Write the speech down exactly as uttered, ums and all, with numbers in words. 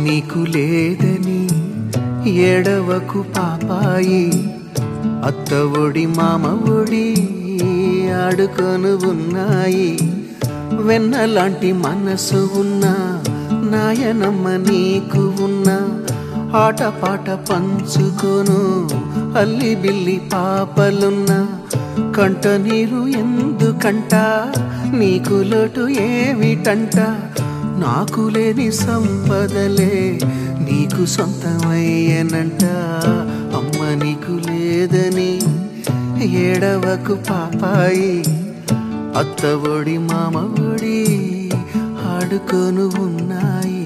నీకు లేదని ఏడవకు పాపాయి, అత్త ఒడి మామ ఒడి ఆడుకొను ఉన్నాయి. వెన్నలాంటి మనసు ఉన్నా నాయనమ్మ నీకు ఉన్నా, ఆటపాట పంచుకొను అల్లి బిల్లి పాపలున్నా. కంట నీరు ఎందుకంట, నీకు లోటు ఏమిటంట, నాకు లేని సంపదలే నీకు సొంతమయ్యనంట. అమ్మ నీకు లేదని ఏడవకు పాపాయి, అత్త ఒడి మామ ఒడి ఆడుకొను ఉన్నాయి.